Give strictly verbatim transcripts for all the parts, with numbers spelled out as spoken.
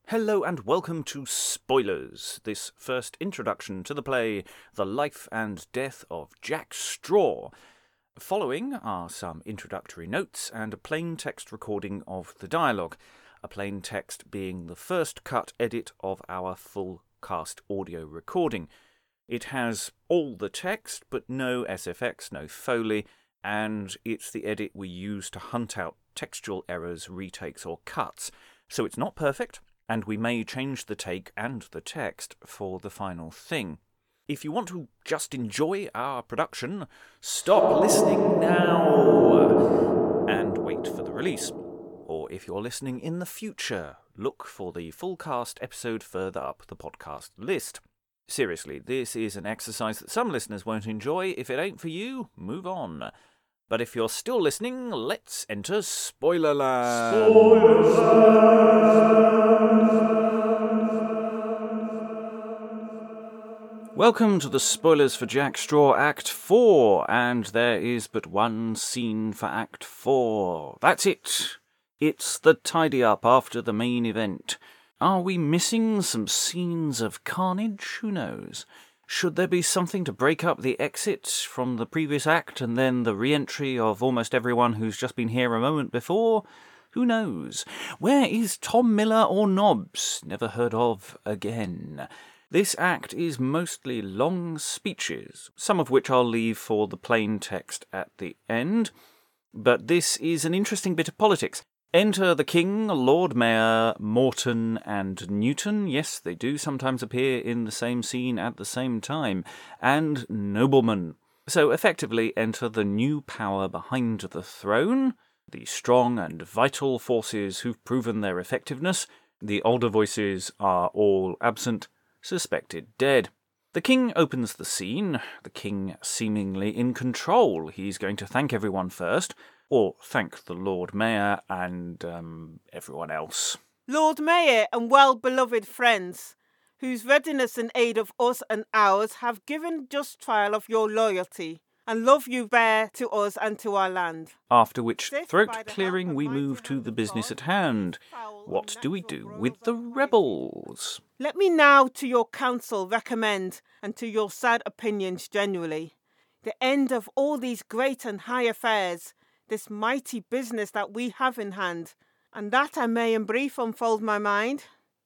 Hello and welcome to Spoilers, this first introduction to the play The Life and Death of Jack Straw. Following are some introductory notes and a plain text recording of the dialogue, a plain text being the first cut edit of our full cast audio recording. It has all the text, but no S F X, no Foley, and it's the edit we use to hunt out textual errors, retakes or cuts. So it's not perfect, and we may change the take and the text for the final thing. If you want to just enjoy our production, stop listening now and wait for the release. Or if you're listening in the future, look for the full cast episode further up the podcast list. Seriously, this is an exercise that some listeners won't enjoy. If it ain't for you, move on. But if you're still listening, let's enter Spoilerland. Spoilerland. Welcome to the spoilers for Jack Straw Act four, and there is but one scene for Act four. That's it. It's the tidy-up after the main event. Are we missing some scenes of carnage? Who knows? Should there be something to break up the exit from the previous act and then the re-entry of almost everyone who's just been here a moment before? Who knows? Where is Tom Miller or Nobbs? Never heard of again. This act is mostly long speeches, some of which I'll leave for the plain text at the end. But this is an interesting bit of politics. Enter the King, Lord Mayor, Morton and Newton. Yes, they do sometimes appear in the same scene at the same time. And noblemen. So effectively enter the new power behind the throne, the strong and vital forces who've proven their effectiveness. The older voices are all absent, suspected dead. The King opens the scene, the King seemingly in control. He's going to thank everyone first, or thank the Lord Mayor and um, everyone else. Lord Mayor and well-beloved friends, whose readiness and aid of us and ours have given just trial of your loyalty, and love you bear to us and to our land. After which throat-clearing we move to the business at hand. What do we do with the rebels? Let me now to your counsel recommend, and to your sad opinions generally, the end of all these great and high affairs, this mighty business that we have in hand, and that I may in brief unfold my mind.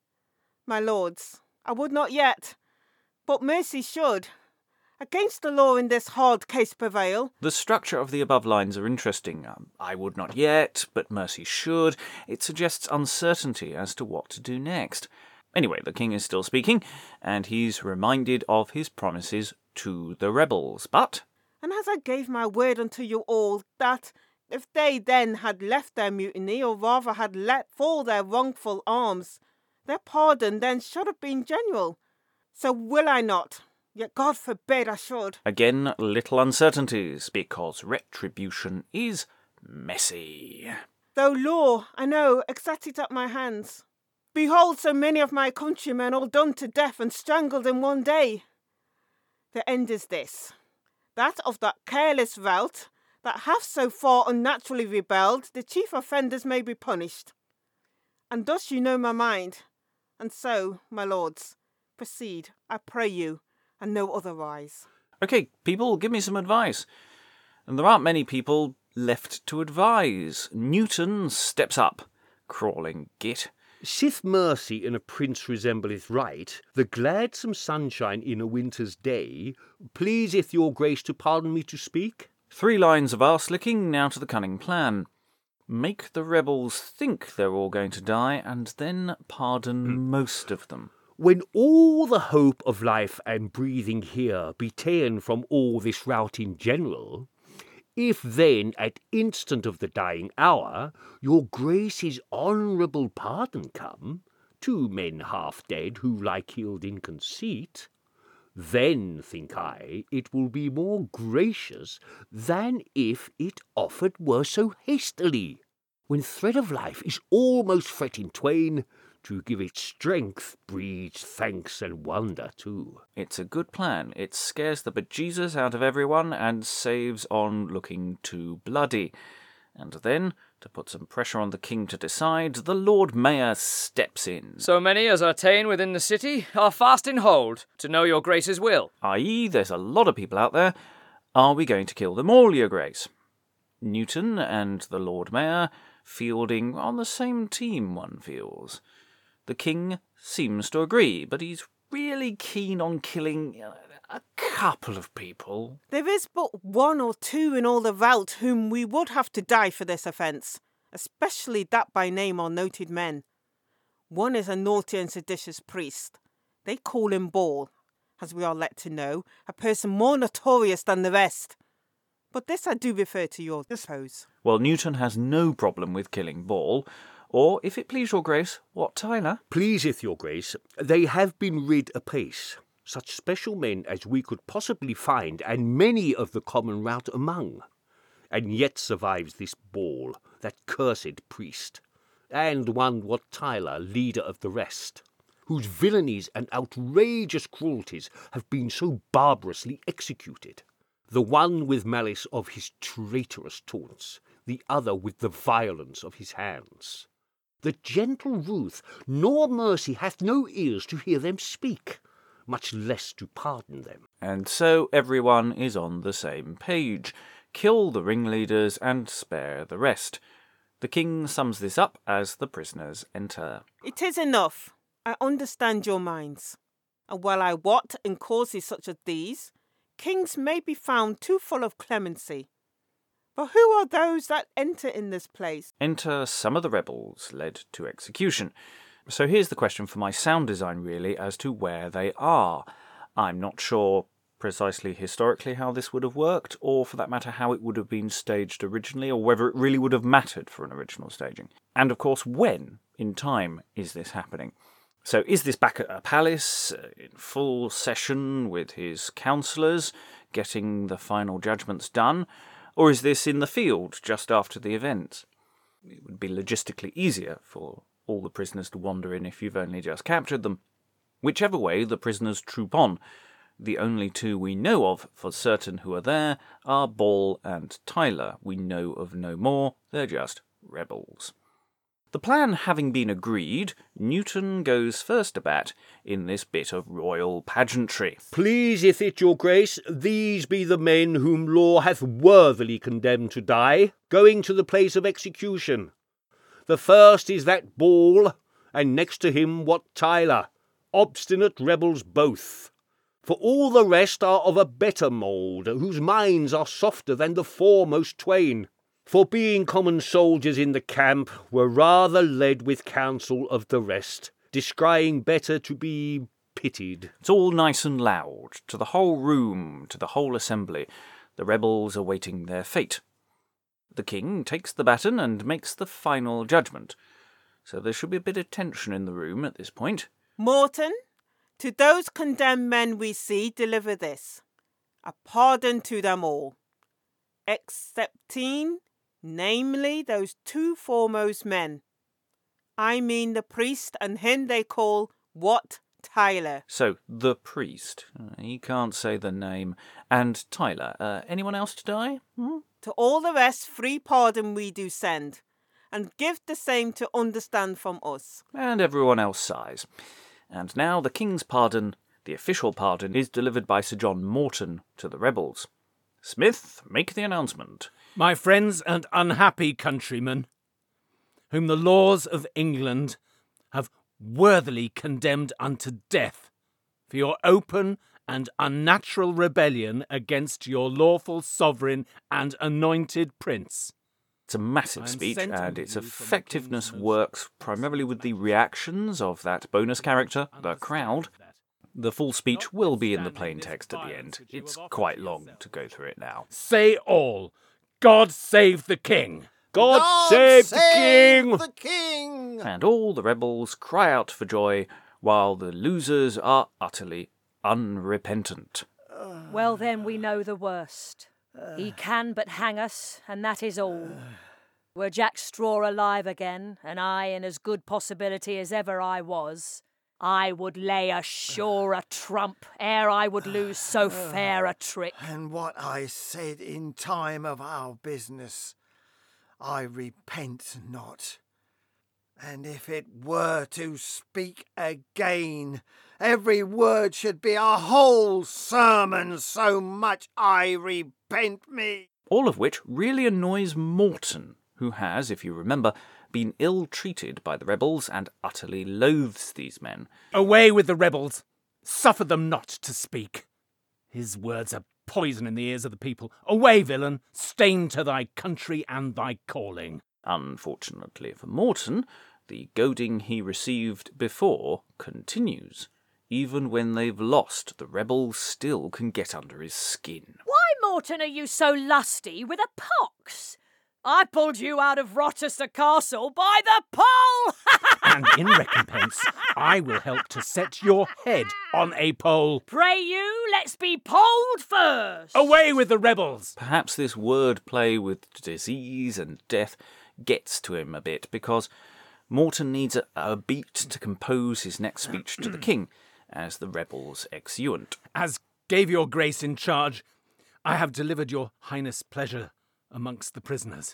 My lords, I would not yet, but mercy should, against the law in this hard case prevail. The structure of the above lines are interesting. Um, I would not yet, but mercy should. It suggests uncertainty as to what to do next. Anyway, the King is still speaking, and he's reminded of his promises to the rebels, but... And as I gave my word unto you all, that if they then had left their mutiny, or rather had let fall their wrongful arms, their pardon then should have been general. So will I not, yet God forbid I should. Again, little uncertainties, because retribution is messy. Though law, I know, exacted at my hands. Behold so many of my countrymen all done to death and strangled in one day. The end is this, that of that careless rout, that hath so far unnaturally rebelled, the chief offenders may be punished. And thus you know my mind. And so, my lords, proceed, I pray you, and no otherwise. Okay, people, give me some advice. And there aren't many people left to advise. Newton steps up, crawling git. Sith mercy in a prince resembleth right, the gladsome sunshine in a winter's day, pleaseth your grace to pardon me to speak? Three lines of arse-licking, now to the cunning plan. Make the rebels think they're all going to die, and then pardon mm. most of them. When all the hope of life and breathing here be ta'en from all this rout in general, if then at instant of the dying hour your grace's honourable pardon come, two men half dead who lie killed in conceit, then, think I, it will be more gracious than if it offered were so hastily, when thread of life is almost fret in twain, to give it strength breeds thanks and wonder too. It's a good plan. It scares the bejesus out of everyone and saves on looking too bloody. And then To put some pressure on the king to decide, the Lord Mayor steps in. So many as are ta'en within the city are fast in hold, to know your grace's will. that is, there's a lot of people out there. Are we going to kill them all, your grace? Newton and the Lord Mayor fielding on the same team, one feels. The king seems to agree, but he's really keen on killing a couple of people. There is but one or two in all the rout whom we would have to die for this offence, especially that by name are noted men. One is a naughty and seditious priest. They call him Ball, as we are let to know, a person more notorious than the rest. But this I do refer to your suppose. Well, Newton has no problem with killing Ball, or, if it please your grace, what, Tyler? Pleaseth your grace, they have been rid apace, such special men as we could possibly find, and many of the common rout among. And yet survives this Ball, that cursed priest, and one Wat Tyler, leader of the rest, whose villainies and outrageous cruelties have been so barbarously executed, the one with malice of his traitorous taunts, the other with the violence of his hands. The gentle Ruth nor mercy hath no ears to hear them speak, much less to pardon them. And so everyone is on the same page. Kill the ringleaders and spare the rest. The king sums this up as the prisoners enter. It is enough. I understand your minds. And while I wot in causes such as these, kings may be found too full of clemency. But who are those that enter in this place? Enter some of the rebels led to execution. So here's the question for my sound design, really, as to where they are. I'm not sure precisely historically how this would have worked, or for that matter how it would have been staged originally, or whether it really would have mattered for an original staging. And of course, when in time is this happening? So is this back at a palace, uh, in full session with his councillors, getting the final judgments done? Or is this in the field just after the event? It would be logistically easier for all the prisoners to wander in if you've only just captured them. Whichever way, the prisoners troop on. The only two we know of for certain who are there are Ball and Tyler. We know of no more, they're just rebels. The plan having been agreed, Newton goes first to bat in this bit of royal pageantry. Pleaseth it your grace, these be the men whom law hath worthily condemned to die, going to the place of execution. The first is that Ball, and next to him Wat Tyler, obstinate rebels both. For all the rest are of a better mould, whose minds are softer than the foremost twain. For being common soldiers in the camp, were rather led with counsel of the rest, descrying better to be pitied. It's all nice and loud, to the whole room, to the whole assembly. The rebels awaiting their fate. The king takes the baton and makes the final judgment. So there should be a bit of tension in the room at this point. Morton, to those condemned men we see, deliver this. A pardon to them all, excepting, namely, those two foremost men. I mean the priest and him they call Wat Tyler. So, the priest. Uh, he can't say the name. And Tyler. Uh, anyone else to die? Hmm? To all the rest, free pardon we do send, and give the same to understand from us. And everyone else sighs. And now the king's pardon, the official pardon, is delivered by Sir John Morton to the rebels. Smith, make the announcement. My friends and unhappy countrymen, whom the laws of England have worthily condemned unto death for your open and unnatural rebellion against your lawful sovereign and anointed prince. It's a massive speech, and its effectiveness works primarily with the reactions of that bonus character, the crowd. The full speech will be in the plain text at the end. It's quite long to go through it now. Say all, God save the king! God, God save, save the king! the king! And all the rebels cry out for joy, while the losers are utterly unrepentant. Well, then we know the worst. He can but hang us, and that is all. Were Jack Straw alive again, and I in as good possibility as ever I was, I would lay a surer trump ere I would lose so fair a trick. And what I said in time of our business, I repent not. And if it were to speak again, every word should be a whole sermon, so much I repent me. All of which really annoys Morton, who has, if you remember, been ill-treated by the rebels and utterly loathes these men. Away with the rebels! Suffer them not to speak. His words are poison in the ears of the people. Away, villain, stain to thy country and thy calling. Unfortunately for Morton, the goading he received before continues. Even when they've lost, the rebels still can get under his skin. Why, Morton, are you so lusty with a pox? I pulled you out of Rochester Castle by the pole! And in recompense, I will help to set your head on a pole. Pray you, let's be polled first. Away with the rebels! Perhaps this word play with disease and death gets to him a bit, because Morton needs a, a beat to compose his next speech to the king, as the rebels exeunt. As gave your grace in charge, I have delivered your highness' pleasure amongst the prisoners,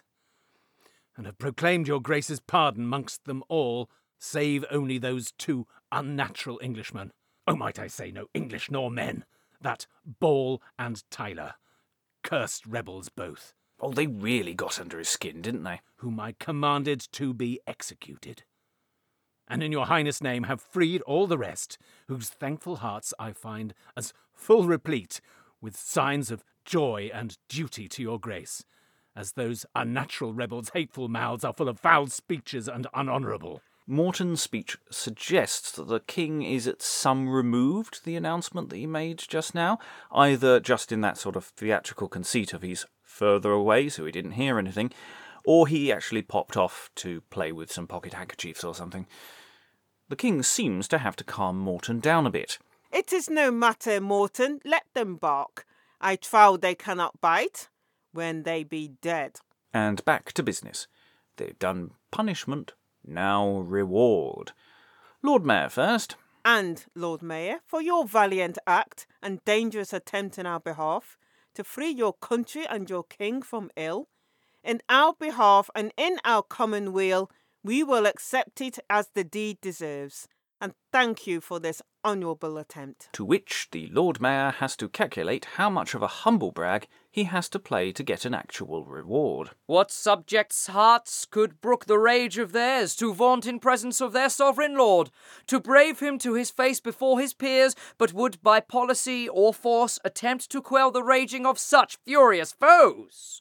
and have proclaimed your grace's pardon amongst them all, save only those two unnatural Englishmen. Oh, might I say no English nor men, that Ball and Tyler, cursed rebels both. Oh, they really got under his skin, didn't they? Whom I commanded to be executed. And in your highness' name have freed all the rest, whose thankful hearts I find as full replete with signs of joy and duty to your grace, as those unnatural rebels' hateful mouths are full of foul speeches and unhonourable. Morton's speech suggests that the king is at some removed the announcement that he made just now, either just in that sort of theatrical conceit of he's further away so he didn't hear anything, or he actually popped off to play with some pocket handkerchiefs or something. The king seems to have to calm Morton down a bit. It is no matter, Morton, let them bark. I trow they cannot bite when they be dead. And back to business. They've done punishment, now reward. Lord Mayor first. And, Lord Mayor, for your valiant act and dangerous attempt in our behalf to free your country and your king from ill, in our behalf and in our common weal, we will accept it as the deed deserves, and thank you for this honourable attempt. To which the Lord Mayor has to calculate how much of a humble brag he has to play to get an actual reward. What subjects' hearts could brook the rage of theirs to vaunt in presence of their sovereign lord, to brave him to his face before his peers, but would by policy or force attempt to quell the raging of such furious foes?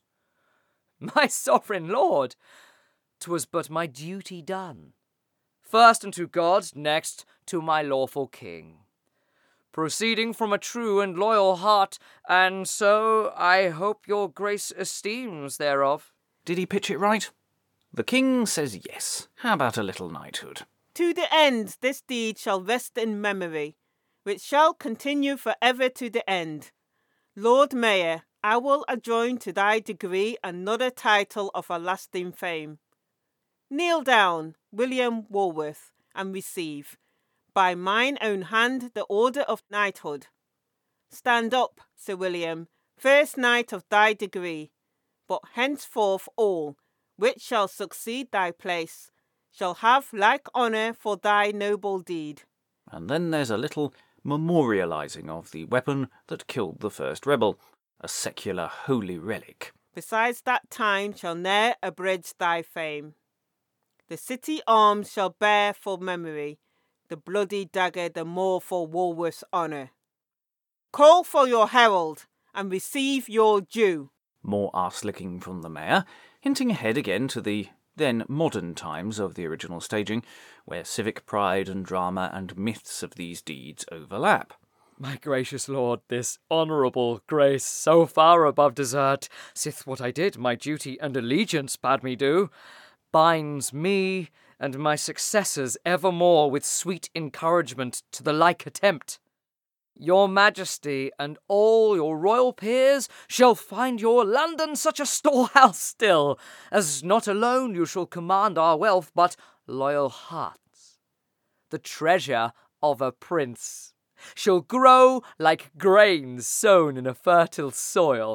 My sovereign lord, 'twas but my duty done. First unto God, next to my lawful king. Proceeding from a true and loyal heart, and so I hope your grace esteems thereof. Did he pitch it right? The king says yes. How about a little knighthood? To the end this deed shall rest in memory, which shall continue for ever to the end. Lord Mayor, I will adjoin to thy degree another title of a lasting fame. Kneel down, William Walworth, and receive, by mine own hand, the order of knighthood. Stand up, Sir William, first knight of thy degree, but henceforth all, which shall succeed thy place, shall have like honour for thy noble deed. And then there's a little memorialising of the weapon that killed the first rebel, a secular holy relic. Besides that time shall ne'er abridge thy fame. The city arms shall bear for memory, the bloody dagger the more for Walworth's honour. Call for your herald, and receive your due. More arse-licking from the mayor, hinting ahead again to the then modern times of the original staging, where civic pride and drama and myths of these deeds overlap. My gracious lord, this honourable grace, so far above desert, sith what I did my duty and allegiance bade me do, binds me and my successors evermore with sweet encouragement to the like attempt. Your majesty and all your royal peers shall find your London such a storehouse still, as not alone you shall command our wealth, but loyal hearts. The treasure of a prince shall grow like grain sown in a fertile soil,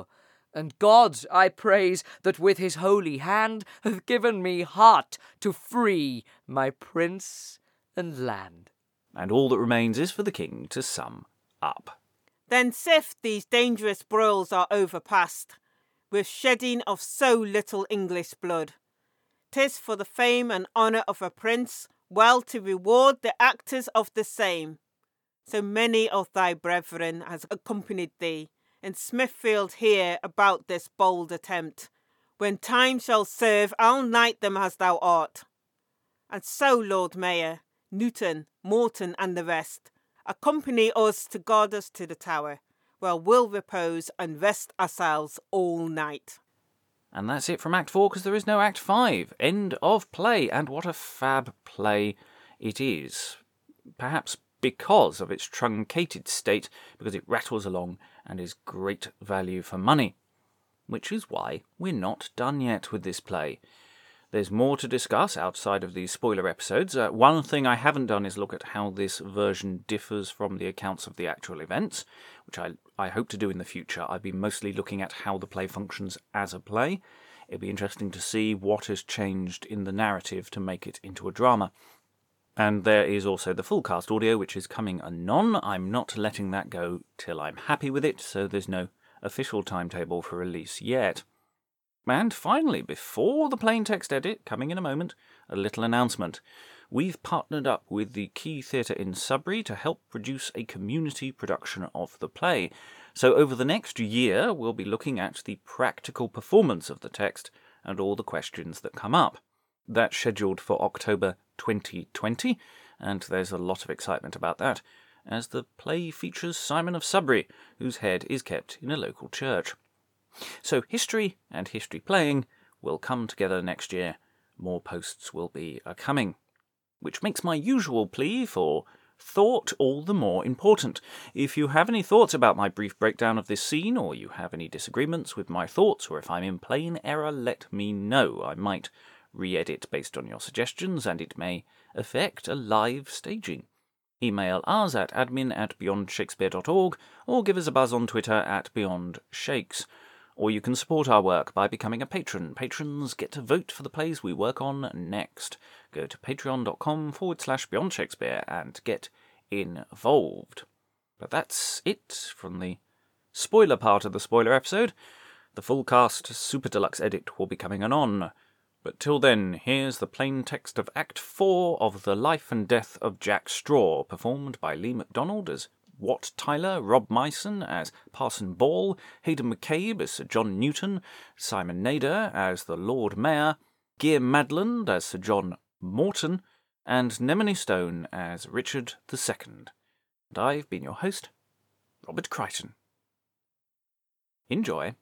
And God I praise, that with his holy hand hath given me heart to free my prince and land. And all that remains is for the king to sum up. Then sith these dangerous broils are overpast, with shedding of so little English blood, 'tis for the fame and honour of a prince well to reward the actors of the same. So many of thy brethren has accompanied thee in Smithfield here about this bold attempt. When time shall serve, I'll knight them as thou art. And so, Lord Mayor, Newton, Morton, and the rest, accompany us to guard us to the tower, where we'll repose and rest ourselves all night. And that's it from Act four, because there is no Act five. End of play, and what a fab play it is. Perhaps because of its truncated state, because it rattles along and is great value for money. Which is why we're not done yet with this play. There's more to discuss outside of these spoiler episodes. Uh, one thing I haven't done is look at how this version differs from the accounts of the actual events, which I, I hope to do in the future. I've been mostly looking at how the play functions as a play. It'll be interesting to see what has changed in the narrative to make it into a drama. And there is also the full cast audio, which is coming anon. I'm not letting that go till I'm happy with it, so there's no official timetable for release yet. And finally, before the plain text edit, coming in a moment, a little announcement. We've partnered up with the Key Theatre in Sudbury to help produce a community production of the play. So over the next year, we'll be looking at the practical performance of the text and all the questions that come up. That's scheduled for October twenty twenty, and there's a lot of excitement about that, as the play features Simon of Sudbury, whose head is kept in a local church. So history and history playing will come together next year. More posts will be a-coming. Which makes my usual plea for thought all the more important. If you have any thoughts about my brief breakdown of this scene, or you have any disagreements with my thoughts, or if I'm in plain error, let me know. I might re-edit based on your suggestions, and it may affect a live staging. Email us at admin at beyond shakespeare dot org, or give us a buzz on Twitter at beyondshakes. Or you can support our work by becoming a patron. Patrons get to vote for the plays we work on next. Go to patreon.com forward slash Beyond Shakespeare and get involved. But that's it from the spoiler part of the spoiler episode. The full cast Super Deluxe edit will be coming anon. But till then, here's the plain text of Act four of The Life and Death of Jack Straw, performed by Lee MacDonald as Wat Tyler, Rob Myson as Parson Ball, Hayden McCabe as Sir John Newton, Simon Nader as the Lord Mayor, Gear Madland as Sir John Morton, and Nemone Stone as Richard the Second. And I've been your host, Robert Crichton. Enjoy.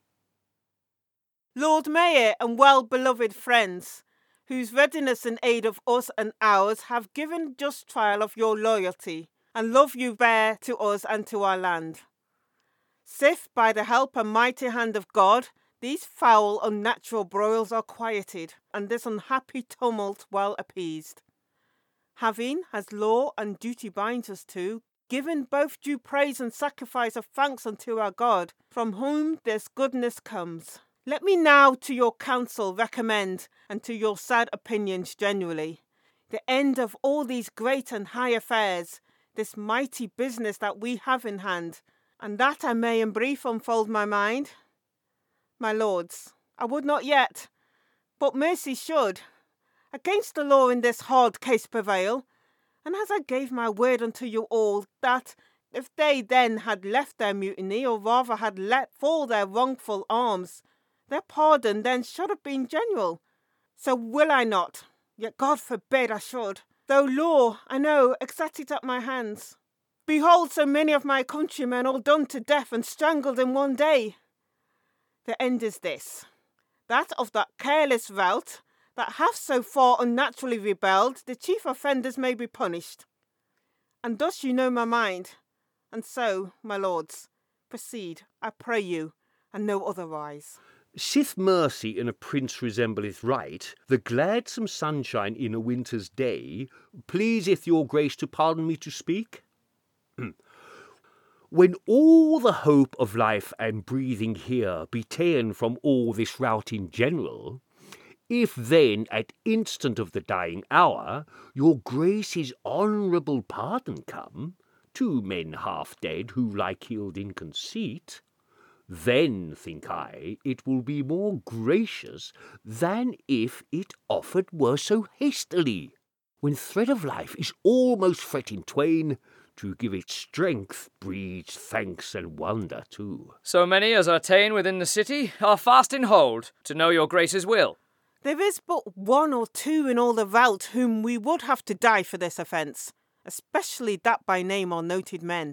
Lord Mayor and well-beloved friends, whose readiness and aid of us and ours have given just trial of your loyalty, and love you bear to us and to our land. Sith, by the help and mighty hand of God, these foul unnatural broils are quieted, and this unhappy tumult well appeased. Having, as law and duty binds us to, given both due praise and sacrifice of thanks unto our God, from whom this goodness comes, let me now to your counsel recommend, and to your sad opinions generally, the end of all these great and high affairs, this mighty business that we have in hand, and that I may in brief unfold my mind. My lords, I would not yet, but mercy should, against the law in this hard case prevail, and as I gave my word unto you all, that if they then had left their mutiny, or rather had let fall their wrongful arms, their pardon then should have been general. So will I not, yet God forbid I should, though law, I know, exact it at my hands. Behold so many of my countrymen all done to death and strangled in one day. The end is this, that of that careless rout, that hath so far unnaturally rebelled, the chief offenders may be punished. And thus you know my mind. And so, my lords, proceed, I pray you, and no otherwise. Sith mercy in a prince resembleth right, the gladsome sunshine in a winter's day, pleaseth your grace to pardon me to speak? When all the hope of life and breathing here be ta'en from all this rout in general, if then at instant of the dying hour your Grace's honourable pardon come, to men half dead who lie killed in conceit, then, think I, it will be more gracious than if it offered were so hastily, when thread of life is almost fret in twain, to give it strength breeds thanks and wonder too. So many as are ta'en within the city are fast in hold, to know your Grace's will. There is but one or two in all the rout whom we would have to die for this offence, especially that by name are noted men.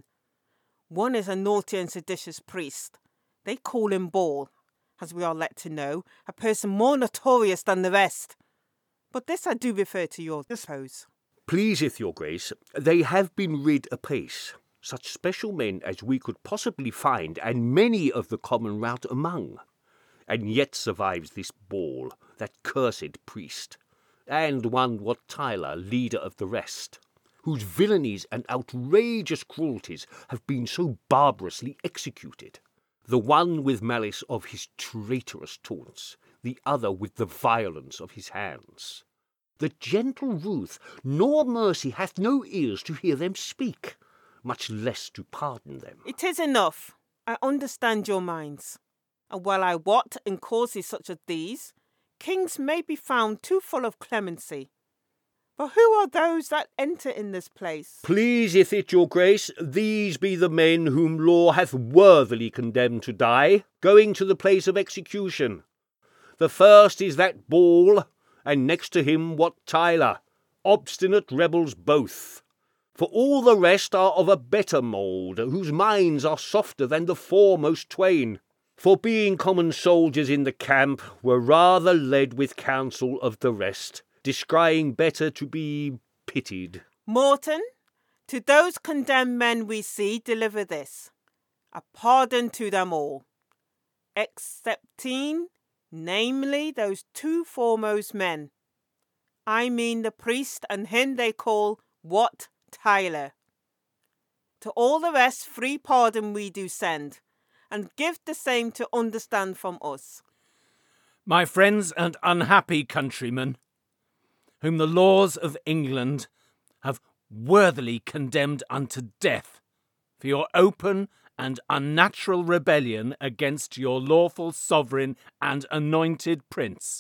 One is a naughty and seditious priest. They call him Ball, as we are let to know, a person more notorious than the rest. But this I do refer to your dispose. Pleaseth your Grace, they have been rid apace, such special men as we could possibly find, and many of the common rout among. And yet survives this Ball, that cursed priest, and one Wat Tyler, leader of the rest, whose villainies and outrageous cruelties have been so barbarously executed, the one with malice of his traitorous taunts, the other with the violence of his hands. The gentle Ruth nor mercy hath no ears to hear them speak, much less to pardon them. It is enough. I understand your minds. And well I wot, in causes such as these, kings may be found too full of clemency. But who are those that enter in this place? Pleaseth it your Grace, these be the men whom law hath worthily condemned to die, going to the place of execution. The first is that Ball, and next to him Wat Tyler, obstinate rebels both. For all the rest are of a better mould, whose minds are softer than the foremost twain. For being common soldiers in the camp, were rather led with counsel of the rest, descrying better to be pitied. Morton, to those condemned men we see, deliver this, a pardon to them all, excepting, namely, those two foremost men. I mean the priest and him they call Wat Tyler. To all the rest free pardon we do send, and give the same to understand from us. My friends and unhappy countrymen, whom the laws of England have worthily condemned unto death for your open and unnatural rebellion against your lawful sovereign and anointed prince.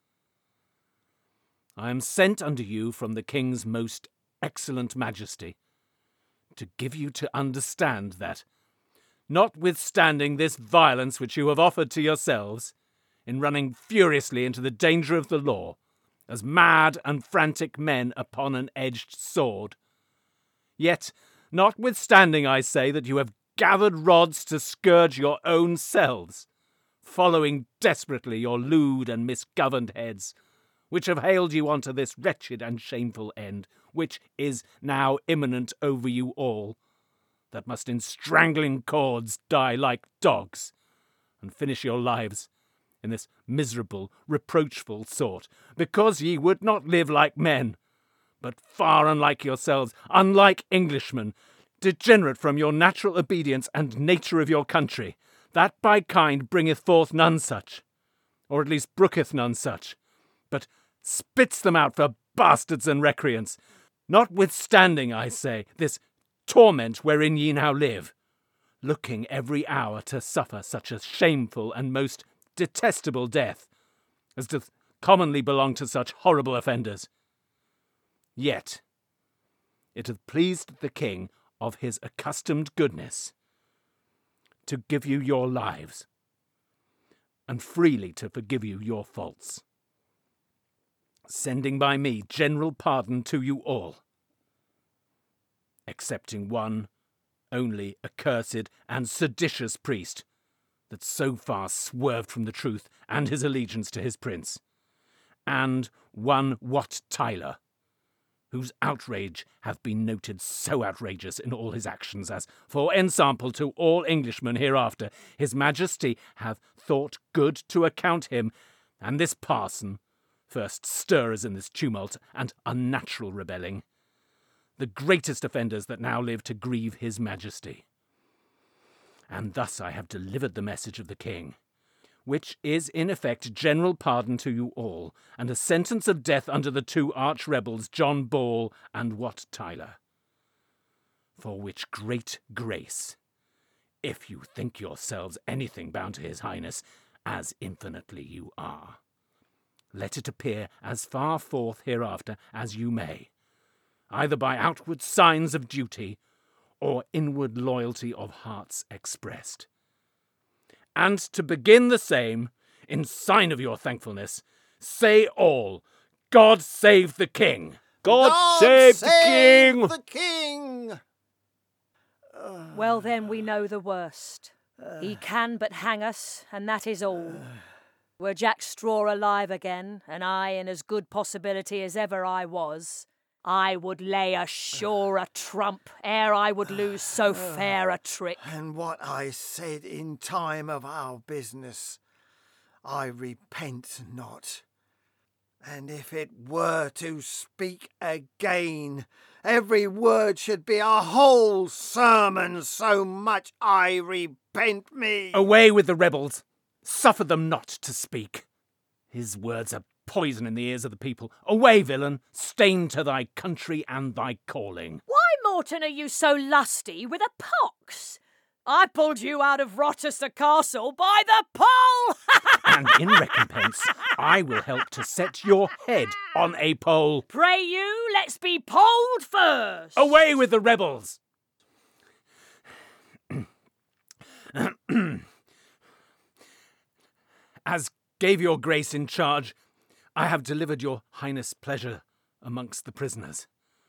I am sent unto you from the king's most excellent majesty, to give you to understand that, notwithstanding this violence which you have offered to yourselves, in running furiously into the danger of the law, as mad and frantic men upon an edged sword, yet, notwithstanding I say that you have gathered rods to scourge your own selves, following desperately your lewd and misgoverned heads, which have haled you unto this wretched and shameful end, which is now imminent over you all, that must in strangling cords die like dogs, and finish your lives in this miserable, reproachful sort, because ye would not live like men, but far unlike yourselves, unlike Englishmen, degenerate from your natural obedience and nature of your country, that by kind bringeth forth none such, or at least brooketh none such, but spits them out for bastards and recreants, notwithstanding, I say, this torment wherein ye now live, looking every hour to suffer such a shameful and most detestable death, as doth commonly belong to such horrible offenders. Yet it hath pleased the king of his accustomed goodness to give you your lives, and freely to forgive you your faults, sending by me general pardon to you all, excepting one only accursed and seditious priest, that so far swerved from the truth and his allegiance to his prince, and one Wat Tyler, whose outrage hath been noted so outrageous in all his actions as, for ensample to all Englishmen hereafter, his majesty hath thought good to account him, and this parson, first stirrers in this tumult and unnatural rebelling, the greatest offenders that now live to grieve his majesty. And thus I have delivered the message of the king, which is in effect general pardon to you all, and a sentence of death unto the two arch-rebels, John Ball and Wat Tyler. For which great grace, if you think yourselves anything bound to his highness, as infinitely you are, let it appear as far forth hereafter as you may, either by outward signs of duty or inward loyalty of hearts expressed. And to begin the same, in sign of your thankfulness, say all, God save the king! God, God save, save the king! the king! Well, then we know the worst. He can but hang us, and that is all. Were Jack Straw alive again, and I in as good possibility as ever I was, I would lay a surer trump ere I would lose so fair a trick. And what I said in time of our business, I repent not. And if it were to speak again, every word should be a whole sermon, so much I repent me. Away with the rebels! Suffer them not to speak. His words are poison in the ears of the people. Away, villain, stain to thy country and thy calling. Why, Morton, are you so lusty with a pox? I pulled you out of Rochester Castle by the pole! And in recompense, I will help to set your head on a pole. Pray you, let's be polled first. Away with the rebels! As gave your grace in charge, I have delivered your highness pleasure amongst the prisoners,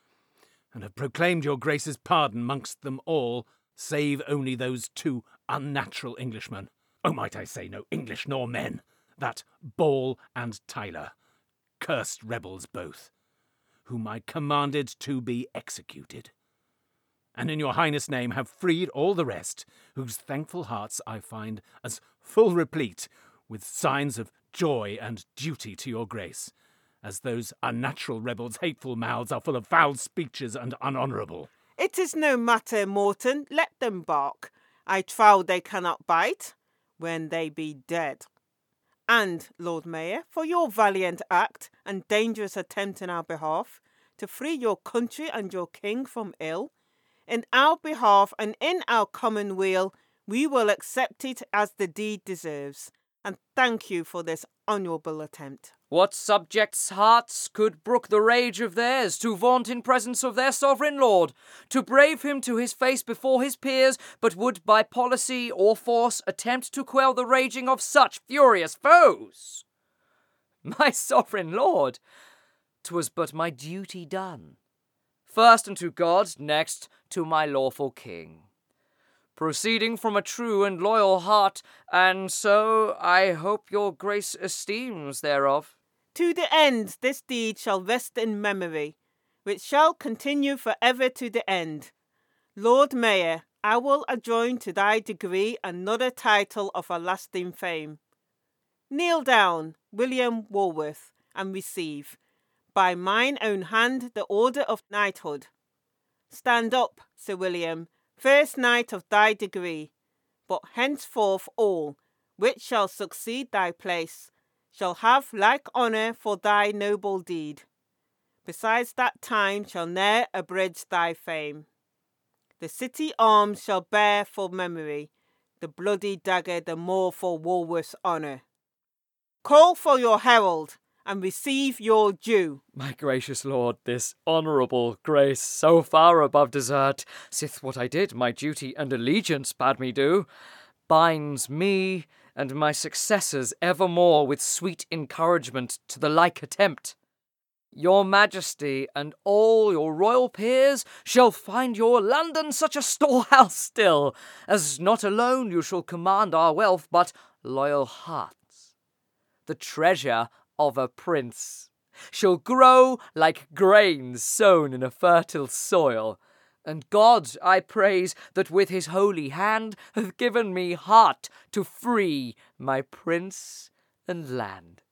and have proclaimed your grace's pardon amongst them all, save only those two unnatural Englishmen. Oh, might I say no English nor men, that Ball and Tyler, cursed rebels both, whom I commanded to be executed, and in your highness' name have freed all the rest, whose thankful hearts I find as full replete with signs of joy and duty to your grace, as those unnatural rebels' hateful mouths are full of foul speeches and unhonourable. It is no matter, Morton, let them bark. I trow they cannot bite when they be dead. And, Lord Mayor, for your valiant act and dangerous attempt in our behalf to free your country and your king from ill, in our behalf and in our common weal, we will accept it as the deed deserves, and thank you for this honourable attempt. What subjects' hearts could brook the rage of theirs to vaunt in presence of their sovereign lord, to brave him to his face before his peers, but would by policy or force attempt to quell the raging of such furious foes? My sovereign lord, 'twas but my duty done, first unto God, next to my lawful king, proceeding from a true and loyal heart, and so I hope your grace esteems thereof. To the end this deed shall rest in memory, which shall continue for ever to the end. Lord Mayor, I will adjoin to thy degree another title of a lasting fame. Kneel down, William Walworth, and receive, by mine own hand, the order of knighthood. Stand up, Sir William, first knight of thy degree, but henceforth all, which shall succeed thy place, shall have like honour for thy noble deed. Besides that time shall ne'er abridge thy fame. The city arms shall bear for memory, the bloody dagger the more for Walworth's honour. Call for your herald, and receive your due. My gracious lord, this honourable grace, so far above desert, sith what I did my duty and allegiance bade me do, binds me and my successors evermore with sweet encouragement to the like attempt. Your majesty and all your royal peers shall find your London such a storehouse still, as not alone you shall command our wealth, but loyal hearts. The treasure of a prince shall grow like grain sown in a fertile soil, and God I praise that with his holy hand hath given me heart to free my prince and land.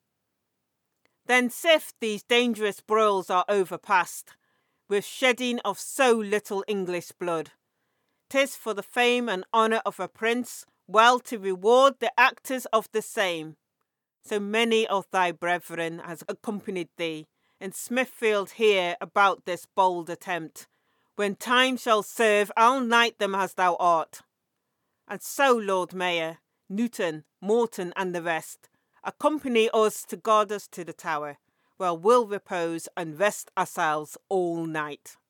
Then sith these dangerous broils are overpast, with shedding of so little English blood, 'Tis for the fame and honour of a prince, well to reward the actors of the same. So many of thy brethren has accompanied thee in Smithfield here about this bold attempt. When time shall serve, I'll knight them as thou art. And so, Lord Mayor, Newton, Morton, and the rest, accompany us to guard us to the tower, where we'll repose and rest ourselves all night.